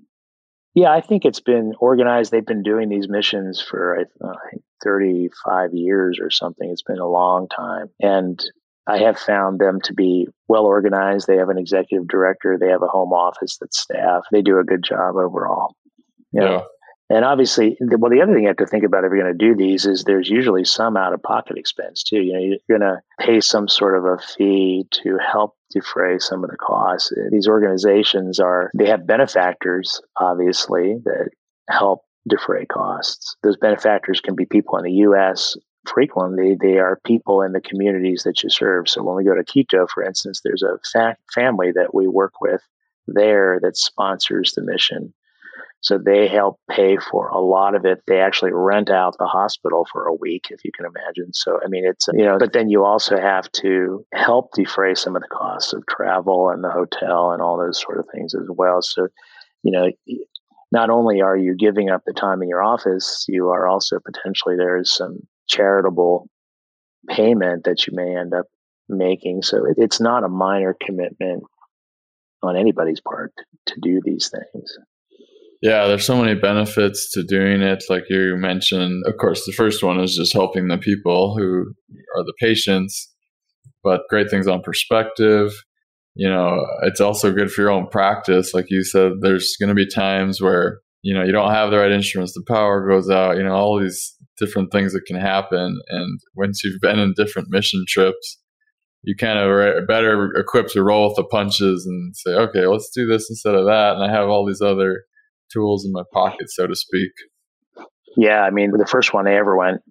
Speaker 2: Yeah, I think it's been organized. They've been doing these missions for I think thirty-five years or something. It's been a long time. And I have found them to be well organized. They have an executive director. They have a home office that's staffed. They do a good job overall. You know?
Speaker 1: Yeah.
Speaker 2: And obviously, well, the other thing you have to think about if you're going to do these is there's usually some out-of-pocket expense too. You know, you're going to pay some sort of a fee to help defray some of the costs. These organizations are, they have benefactors, obviously, that help defray costs. Those benefactors can be people in the U S. Frequently, they are people in the communities that you serve. So when we go to Quito, for instance, there's a fa- family that we work with there that sponsors the mission. So they help pay for a lot of it. They actually rent out the hospital for a week, if you can imagine. So, I mean, it's, you know, but then you also have to help defray some of the costs of travel and the hotel and all those sort of things as well. So, you know, not only are you giving up the time in your office, you are also potentially, there is some charitable payment that you may end up making. So it, it's not a minor commitment on anybody's part to do these things.
Speaker 1: Yeah, there's so many benefits to doing it. Like you mentioned, of course, the first one is just helping the people who are the patients, but great things on perspective. You know, it's also good for your own practice. Like you said, there's going to be times where, you know, you don't have the right instruments, the power goes out, you know, all these different things that can happen. And once you've been in different mission trips, you kind of are better equipped to roll with the punches and say, okay, let's do this instead of that. And I have all these other tools in my pocket, so to speak.
Speaker 2: Yeah, I mean, the first one I ever went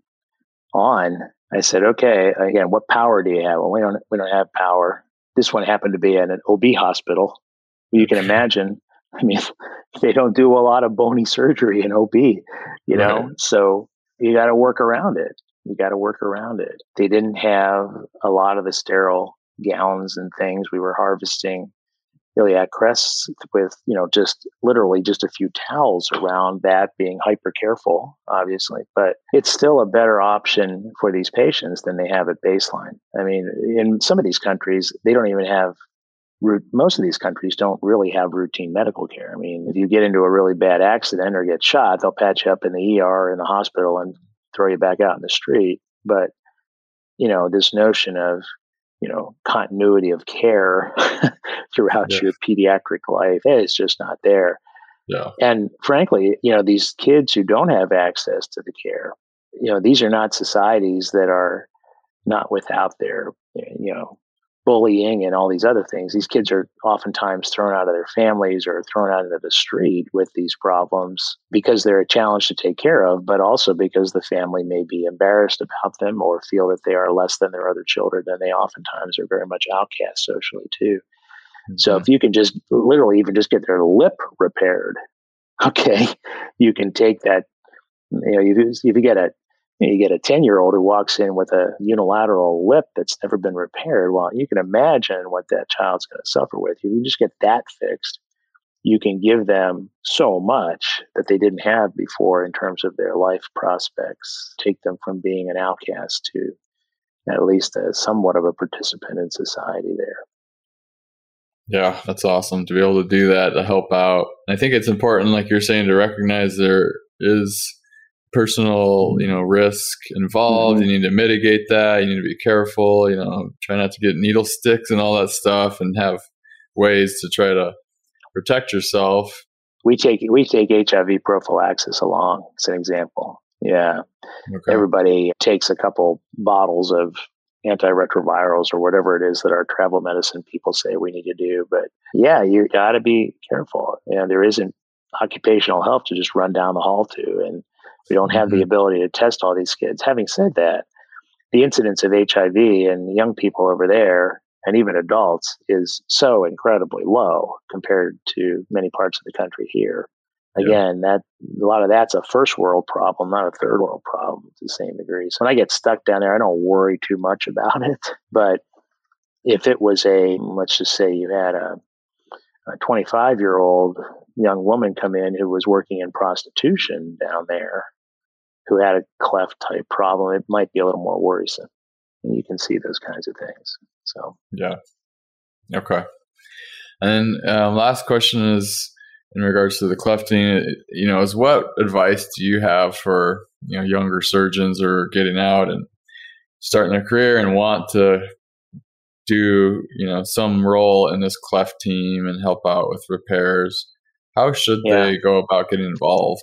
Speaker 2: on, I said, okay, again, what power do you have? Well, we don't, we don't have power. This one happened to be in an O B hospital. You can imagine, I mean, they don't do a lot of bony surgery in O B, you know, right. So you got to work around it. You got to work around it. They didn't have a lot of the sterile gowns and things. We were harvesting iliac crests with, you know, just literally just a few towels around that, being hyper careful, obviously. But it's still a better option for these patients than they have at baseline. I mean, in some of these countries, they don't even have, most of these countries don't really have routine medical care. I mean, if you get into a really bad accident or get shot, they'll patch you up in the E R or in the hospital and throw you back out in the street. But, you know, this notion of, you know, continuity of care throughout yeah. your pediatric life, it's just not there.
Speaker 1: Yeah.
Speaker 2: And frankly, you know, these kids who don't have access to the care, you know, these are not societies that are not without their, you know, bullying and all these other things. These kids are oftentimes thrown out of their families or thrown out into the street with these problems because they're a challenge to take care of, but also because the family may be embarrassed about them or feel that they are less than their other children, and they oftentimes are very much outcast socially too. Mm-hmm. So if you can just literally even just get their lip repaired, okay, you can take that, you know, if you get a You get a ten-year-old who walks in with a unilateral lip that's never been repaired. Well, you can imagine what that child's going to suffer with. You can just get that fixed. you can give them so much that they didn't have before in terms of their life prospects, take them from being an outcast to at least a somewhat of a participant in society there.
Speaker 1: Yeah, that's awesome to be able to do that, to help out. I think it's important, like you're saying, to recognize there is personal, you know, risk involved. Mm-hmm. You need to mitigate that. You need to be careful, you know, try not to get needle sticks and all that stuff, and have ways to try to protect yourself.
Speaker 2: We take we take H I V prophylaxis along as an example. Yeah. Okay. Everybody takes a couple bottles of antiretrovirals or whatever it is that our travel medicine people say we need to do. But yeah, you got to be careful. You know, there isn't occupational health to just run down the hall to, and we don't have mm-hmm. the ability to test all these kids. Having said that, the incidence of H I V in young people over there, and even adults, is so incredibly low compared to many parts of the country here. Again, yeah. that a lot of that's a first world problem, not a third world problem to the same degree. So when I get stuck down there, I don't worry too much about it. But if it was a, let's just say you had a, a twenty-five-year-old young woman come in who was working in prostitution down there, who had a cleft type problem, it might be a little more worrisome. And you can see those kinds of things. So
Speaker 1: yeah, okay. And um, last question is, in regards to the clefting, you know, is what advice do you have for, you know, younger surgeons or getting out and starting their career and want to do, you know, some role in this cleft team and help out with repairs? How should yeah. they go about getting involved?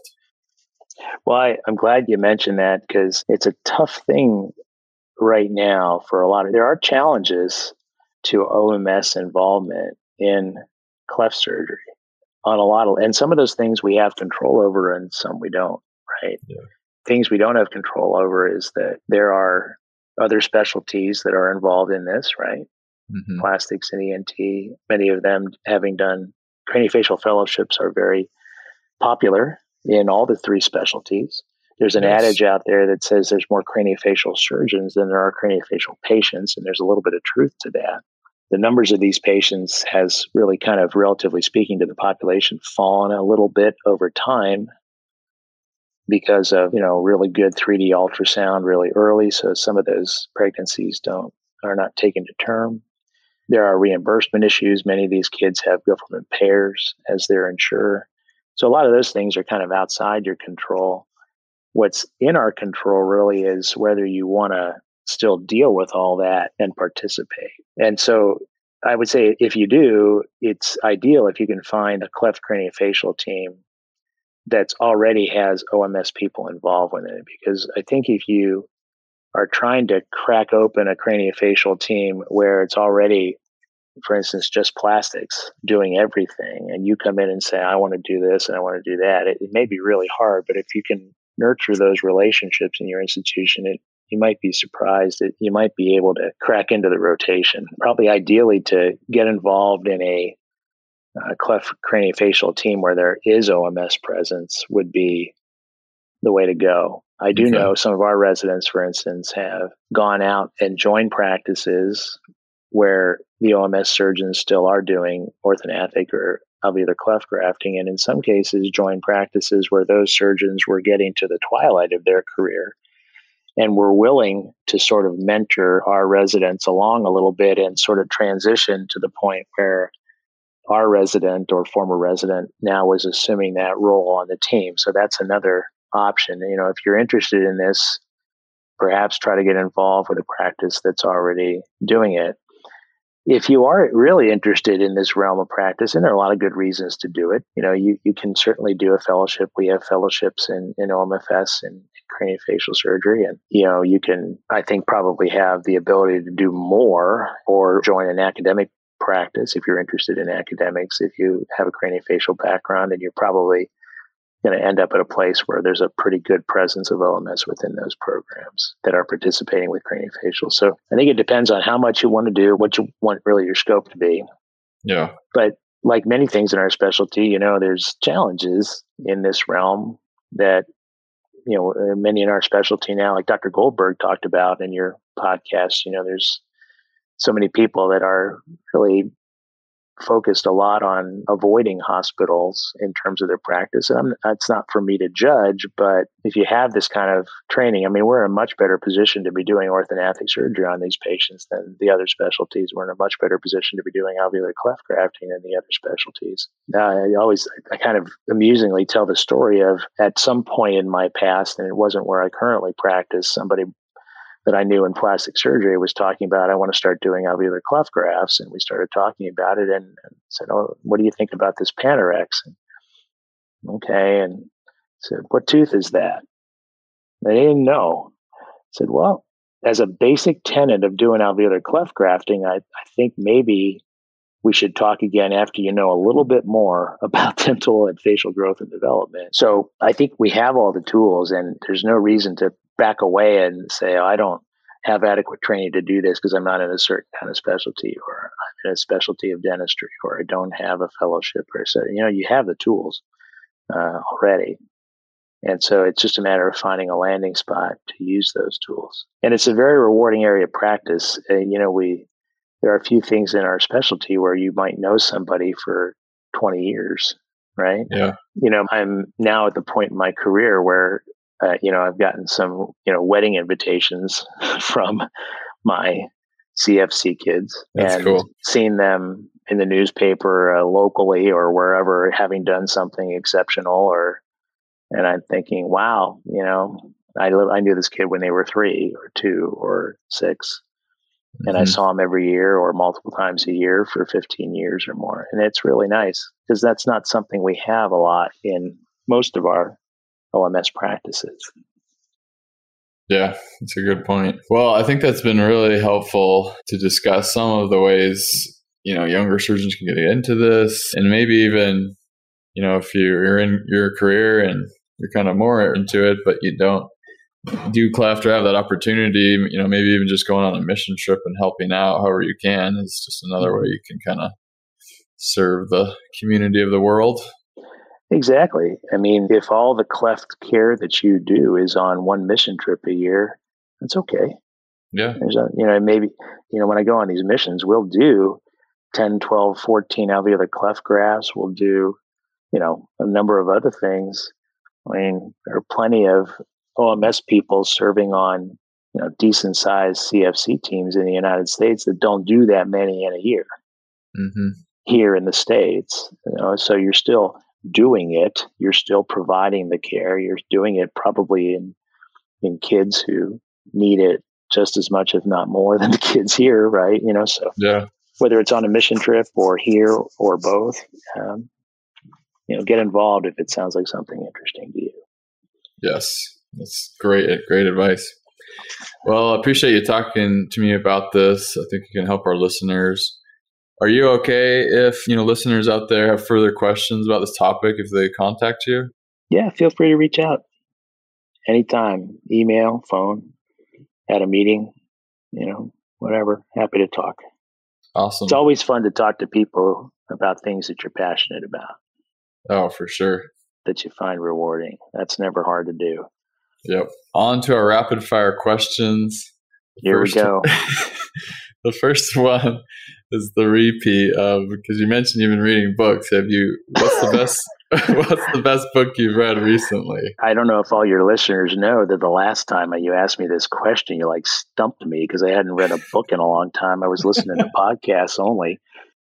Speaker 2: Well, I, I'm glad you mentioned that, because it's a tough thing right now for a lot of, there are challenges to O M S involvement in cleft surgery on a lot of, and some of those things we have control over and some we don't, right? Yeah. Things we don't have control over is that there are other specialties that are involved in this, right? Mm-hmm. Plastics and E N T, many of them having done craniofacial fellowships are very popular in all the three specialties. There's an yes. adage out there that says there's more craniofacial surgeons than there are craniofacial patients, and there's a little bit of truth to that. The numbers of these patients has really kind of, relatively speaking to the population, fallen a little bit over time because of, you know, really good three D ultrasound really early. So some of those pregnancies don't, are not taken to term. There are reimbursement issues. Many of these kids have government payers as their insurer. So a lot of those things are kind of outside your control. What's in our control really is whether you want to still deal with all that and participate. And so I would say if you do, it's ideal if you can find a cleft craniofacial team that's already has O M S people involved with it. Because I think if you are trying to crack open a craniofacial team where it's already, for instance, just plastics doing everything, and you come in and say, I want to do this and I want to do that, it, it may be really hard. But if you can nurture those relationships in your institution, it you might be surprised that you might be able to crack into the rotation. Probably ideally to get involved in a uh, cleft craniofacial team where there is O M S presence would be the way to go. I do okay. know some of our residents, for instance, have gone out and joined practices where the O M S surgeons still are doing orthognathic or alveolar cleft grafting, and in some cases joined practices where those surgeons were getting to the twilight of their career and were willing to sort of mentor our residents along a little bit and sort of transition to the point where our resident or former resident now was assuming that role on the team. So that's another option. You know, if you're interested in this, perhaps try to get involved with a practice that's already doing it. If you are really interested in this realm of practice, and there are a lot of good reasons to do it, you know, you, you can certainly do a fellowship. We have fellowships in, in O M F S and craniofacial surgery. And, you know, you can, I think, probably have the ability to do more or join an academic practice if you're interested in academics. If you have a craniofacial background, and you're probably going to end up at a place where there's a pretty good presence of O M S within those programs that are participating with craniofacial. So I think it depends on how much you want to do, what you want really your scope to be.
Speaker 1: Yeah.
Speaker 2: But like many things in our specialty, you know, there's challenges in this realm that, you know, many in our specialty now, like Doctor Goldberg talked about in your podcast, you know, there's so many people that are really focused a lot on avoiding hospitals in terms of their practice. And I'm, that's not for me to judge, but if you have this kind of training, I mean, we're in a much better position to be doing orthognathic surgery on these patients than the other specialties. We're in a much better position to be doing alveolar cleft grafting than the other specialties. Now, I always, I kind of amusingly tell the story of at some point in my past, and it wasn't where I currently practice, somebody that I knew in plastic surgery was talking about, I want to start doing alveolar cleft grafts. And we started talking about it and, and said, oh, what do you think about this Panorex? And, okay. And said, what tooth is that? They didn't know. I said, well, as a basic tenet of doing alveolar cleft grafting, I, I think maybe we should talk again after you know a little bit more about dental and facial growth and development. So I think we have all the tools, and there's no reason to back away and say, oh, I don't have adequate training to do this because I'm not in a certain kind of specialty, or I'm in a specialty of dentistry, or I don't have a fellowship, or so. You know, you have the tools uh, already. And so it's just a matter of finding a landing spot to use those tools. And it's a very rewarding area of practice. Uh, you know, we there are a few things in our specialty where you might know somebody for twenty years, right?
Speaker 1: Yeah.
Speaker 2: You know, I'm now at the point in my career where, uh, you know, I've gotten some, you know, wedding invitations from my C F C kids.
Speaker 1: That's
Speaker 2: and
Speaker 1: cool.
Speaker 2: Seen them in the newspaper uh, locally or wherever, having done something exceptional, or, and I'm thinking, wow, you know, I, I knew this kid when they were three or two or six. And mm-hmm. I saw him every year or multiple times a year for fifteen years or more. And it's really nice because that's not something we have a lot in most of our O M S practices.
Speaker 1: Yeah, that's a good point. Well, I think that's been really helpful to discuss some of the ways, you know, younger surgeons can get into this, and maybe even, you know, if you're in your career and you're kind of more into it, but you don't do cleft or have that opportunity, you know, maybe even just going on a mission trip and helping out however you can is just another way you can kind of serve the community of the world.
Speaker 2: Exactly. I mean, if all the cleft care that you do is on one mission trip a year, that's okay.
Speaker 1: Yeah.
Speaker 2: There's a, you know, maybe, you know, when I go on these missions, we'll do ten, twelve, fourteen alveolar cleft grafts. We'll do, you know, a number of other things. I mean, there are plenty of O M S people serving on, you know, decent sized C F C teams in the United States that don't do that many in a year
Speaker 1: mm-hmm.
Speaker 2: here in the States. You know, so you're still doing it. You're still providing the care. You're doing it probably in in kids who need it just as much, if not more, than the kids here, right? You know, so
Speaker 1: yeah.
Speaker 2: Whether it's on a mission trip or here or both, um, you know, get involved if it sounds like something interesting to you.
Speaker 1: Yes. That's great, great advice. Well, I appreciate you talking to me about this. I think it can help our listeners. Are you okay if, you know, listeners out there have further questions about this topic, if they contact you?
Speaker 2: Yeah, feel free to reach out anytime, email, phone, at a meeting, you know, whatever. Happy to talk.
Speaker 1: Awesome.
Speaker 2: It's always fun to talk to people about things that you're passionate about.
Speaker 1: Oh, for sure.
Speaker 2: That you find rewarding. That's never hard to do.
Speaker 1: Yep. On to our rapid fire questions.
Speaker 2: Here first, we go.
Speaker 1: The first one is the repeat of, because you mentioned you've been reading books. Have you, what's the best, what's the best book you've read recently?
Speaker 2: I don't know if all your listeners know that the last time you asked me this question, you like stumped me because I hadn't read a book in a long time. I was listening to podcasts only.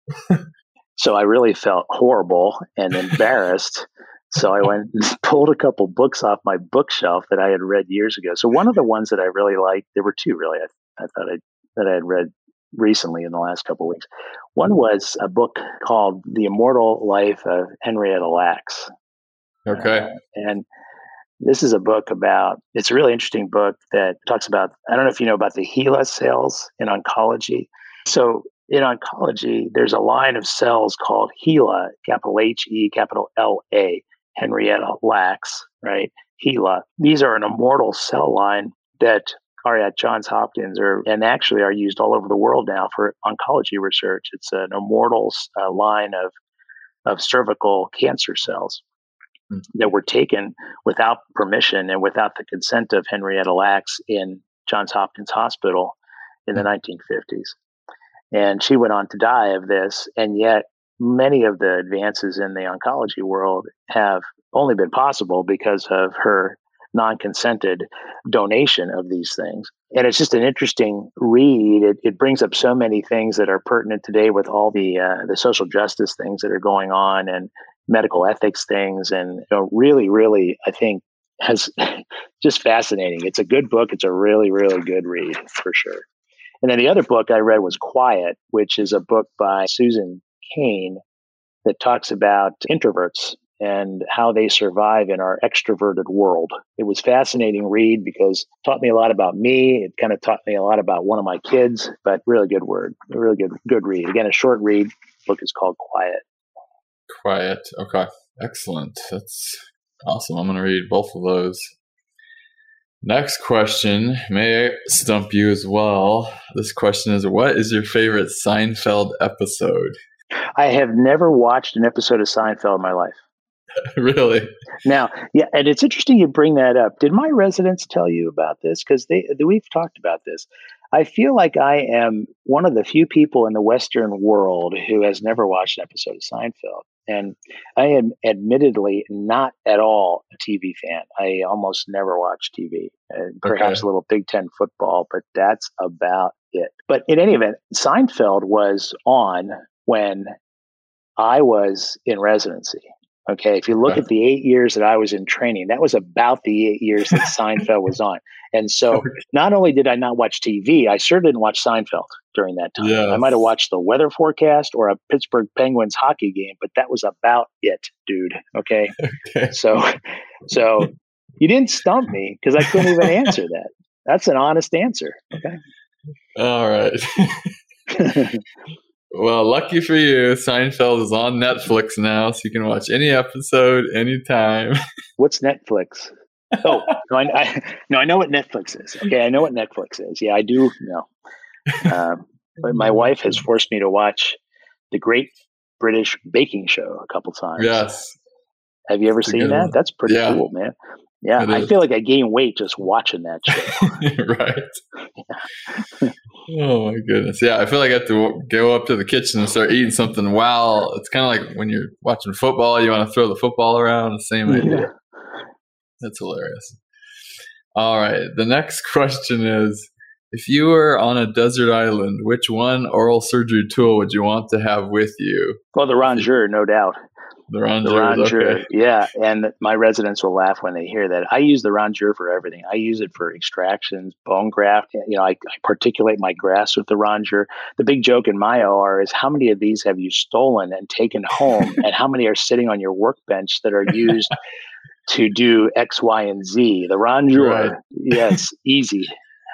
Speaker 2: So I really felt horrible and embarrassed. So I went and pulled a couple books off my bookshelf that I had read years ago. So one of the ones that I really liked, there were two really, I, I thought I, that I had read recently in the last couple of weeks. One was a book called The Immortal Life of Henrietta Lacks.
Speaker 1: Okay.
Speaker 2: Uh, and this is a book about, it's a really interesting book that talks about, I don't know if you know about the HeLa cells in oncology. So in oncology, there's a line of cells called HeLa, capital H E, capital L A, Henrietta Lacks, right? HeLa. These are an immortal cell line that are at Johns Hopkins, or and actually are used all over the world now for oncology research. It's an immortal uh, line of of cervical cancer cells mm-hmm. that were taken without permission and without the consent of Henrietta Lacks in Johns Hopkins Hospital in mm-hmm. the nineteen fifties. And she went on to die of this, and yet many of the advances in the oncology world have only been possible because of her non-consented donation of these things. And it's just an interesting read. It, it brings up so many things that are pertinent today with all the uh, the social justice things that are going on and medical ethics things. And you know, really, really, I think has just fascinating. It's a good book. It's a really, really good read for sure. And then the other book I read was Quiet, which is a book by Susan Cain that talks about introverts and how they survive in our extroverted world. It was a fascinating read because it taught me a lot about me. It kind of taught me a lot about one of my kids, but really good word, a really good, good read. Again, a short read. The book is called Quiet.
Speaker 1: Quiet. Okay. Excellent. That's awesome. I'm going to read both of those. Next question may stump you as well. This question is, what is your favorite Seinfeld episode?
Speaker 2: I have never watched an episode of Seinfeld in my life.
Speaker 1: Really?
Speaker 2: Now, yeah, and it's interesting you bring that up. Did my residents tell you about this? Because they we've talked about this. I feel like I am one of the few people in the Western world who has never watched an episode of Seinfeld. And I am admittedly not at all a T V fan. I almost never watch T V, uh, perhaps okay. a little Big Ten football, but that's about it. But in any event, Seinfeld was on when I was in residency. Okay, if you look at the eight years that I was in training, that was about the eight years that Seinfeld was on. And so not only did I not watch T V, I sure didn't watch Seinfeld during that time. Yes. I might have watched the weather forecast or a Pittsburgh Penguins hockey game, but that was about it, dude. Okay. okay. So, so you didn't stump me because I couldn't even answer that. That's an honest answer. Okay.
Speaker 1: All right. Well, lucky for you, Seinfeld is on Netflix now, so you can watch any episode anytime.
Speaker 2: What's Netflix? Oh, no I, I, no, I know what Netflix is. Okay, I know what Netflix is. Yeah, I do know. Um, but my wife has forced me to watch The Great British Baking Show a couple times.
Speaker 1: Yes.
Speaker 2: Have you ever
Speaker 1: That's
Speaker 2: seen that? One. That's pretty
Speaker 1: yeah.
Speaker 2: cool, man. Yeah, it I is. feel like I gain weight just watching that show.
Speaker 1: Right. Yeah. Oh my goodness. Yeah, I feel like I have to go up to the kitchen and start eating something while it's kind of like when you're watching football, you want to throw the football around, the same idea. Yeah. That's hilarious. All right. The next question is, if you were on a desert island, which one oral surgery tool would you want to have with you?
Speaker 2: Well, the Rongeur, no doubt.
Speaker 1: The Rongeur,
Speaker 2: the Rongeur,
Speaker 1: okay.
Speaker 2: Yeah. And my residents will laugh when they hear that. I use the Rongeur for everything. I use it for extractions, bone graft. You know, I, I particulate my grafts with the Rongeur. The big joke in my O R is how many of these have you stolen and taken home, and how many are sitting on your workbench that are used to do X, Y, and Z? The Rongeur, right. Yes, easy.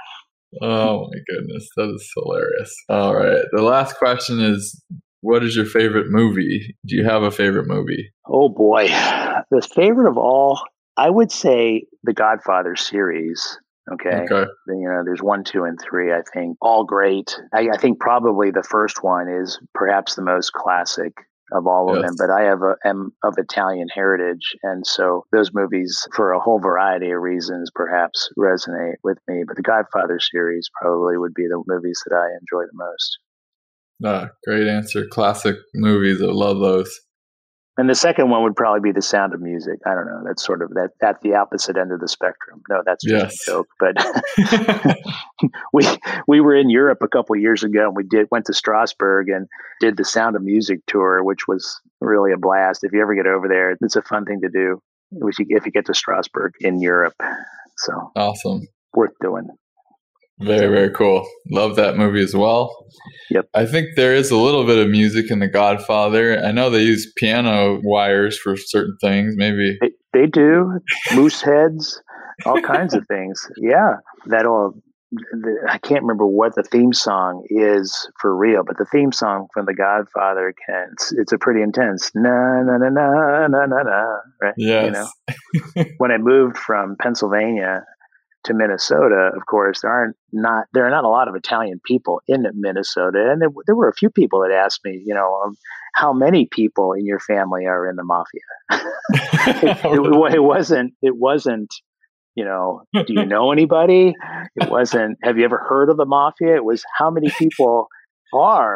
Speaker 1: Oh my goodness, that is hilarious. All right. The last question is, what is your favorite movie? Do you have a favorite movie?
Speaker 2: Oh boy. The favorite of all, I would say the Godfather series. Okay.
Speaker 1: Okay.
Speaker 2: You know, there's one, two, and three, I think. All great. I, I think probably the first one is perhaps the most classic of all of yes. them, but I have a, am of Italian heritage. And so those movies, for a whole variety of reasons, perhaps resonate with me. But the Godfather series probably would be the movies that I enjoy the most.
Speaker 1: Ah, great answer. Classic movies. I love those.
Speaker 2: And the second one would probably be The Sound of Music. I don't know. That's sort of that at the opposite end of the spectrum. No, that's just yes. a joke. But we we were in Europe a couple of years ago, and we did went to Strasbourg and did the Sound of Music tour, which was really a blast. If you ever get over there, it's a fun thing to do. If you, if you get to Strasbourg in Europe, so
Speaker 1: awesome,
Speaker 2: worth doing.
Speaker 1: Very, very cool. Love that movie as well.
Speaker 2: Yep.
Speaker 1: I think there is a little bit of music in The Godfather. I know they use piano wires for certain things, maybe.
Speaker 2: They, they do. Moose heads, all kinds of things. Yeah. That'll, the, I can't remember what the theme song is for real, but the theme song from The Godfather can, it's, it's a pretty intense na na na na na na na. Right?
Speaker 1: Yes.
Speaker 2: You know? When I moved from Pennsylvania to Minnesota, of course, there aren't not there are not a lot of Italian people in Minnesota, and there, there were a few people that asked me, you know, um, how many people in your family are in the mafia? it, it, it wasn't. It wasn't. You know, do you know anybody? It wasn't. Have you ever heard of the mafia? It was how many people are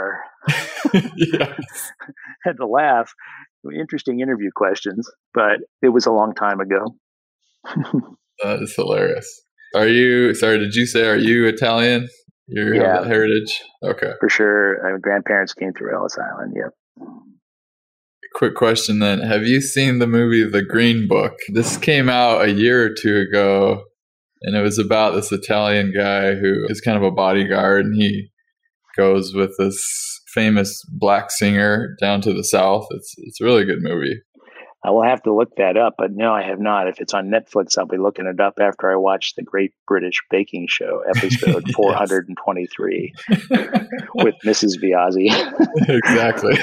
Speaker 2: Yes. Had to laugh. Interesting interview questions, but it was a long time ago.
Speaker 1: That is hilarious. Are you, sorry, did you say, are you Italian? You
Speaker 2: yeah,
Speaker 1: have that heritage? Okay.
Speaker 2: For sure. My grandparents came through Ellis Island. Yep.
Speaker 1: Quick question then. Have you seen the movie The Green Book? This came out a year or two ago, and it was about this Italian guy who is kind of a bodyguard, and he goes with this famous black singer down to the South. It's it's a really good movie.
Speaker 2: I will have to look that up, but no, I have not. If it's on Netflix, I'll be looking it up after I watch the Great British Baking Show, episode four hundred twenty-three, with Missus Viazzi.
Speaker 1: Exactly.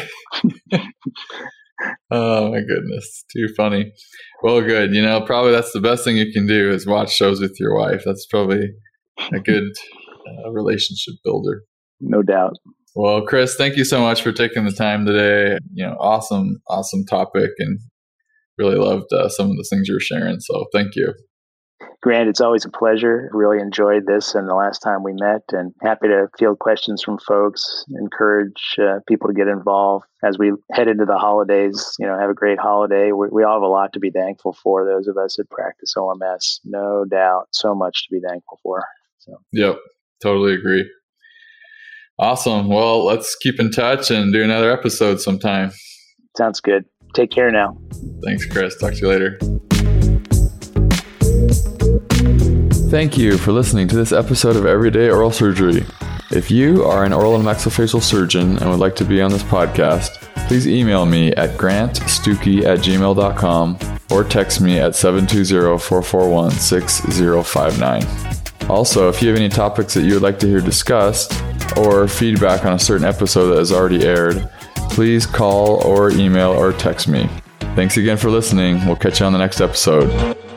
Speaker 1: Oh, my goodness. Too funny. Well, good. You know, probably that's the best thing you can do is watch shows with your wife. That's probably a good uh, relationship builder.
Speaker 2: No doubt.
Speaker 1: Well, Chris, thank you so much for taking the time today. You know, awesome, awesome topic, and really loved uh, some of the things you were sharing. So thank you.
Speaker 2: Grant, it's always a pleasure. Really enjoyed this and the last time we met, and happy to field questions from folks, encourage uh, people to get involved as we head into the holidays. You know, have a great holiday. We, we all have a lot to be thankful for, those of us that practice O M S. No doubt, so much to be thankful for. So.
Speaker 1: Yep, totally agree. Awesome. Well, let's keep in touch and do another episode sometime.
Speaker 2: Sounds good. Take care now.
Speaker 1: Thanks, Chris. Talk to you later. Thank you for listening to this episode of Everyday Oral Surgery. If you are an oral and maxillofacial surgeon and would like to be on this podcast, please email me at grantstuckey at gmail dot com or text me at seven two zero, four four one, six zero five nine. Also, if you have any topics that you would like to hear discussed or feedback on a certain episode that has already aired, please call or email or text me. Thanks again for listening. We'll catch you on the next episode.